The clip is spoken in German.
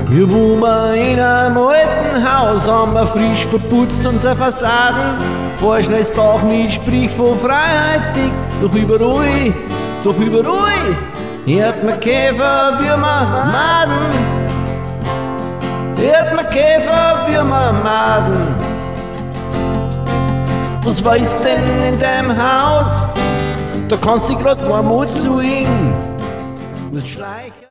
Wir wohnen in einem alten Haus, haben wir frisch verputzt unsere Fassaden. Vorschnelles Dach mit Sprich von Freiheit, doch überall hört man Käfer, Würmer, Maden. Hört man Käfer, Würmer, Maden. Was weißt denn in deinem Haus? Da kannst du grad einmal zu ihm. Schleichen.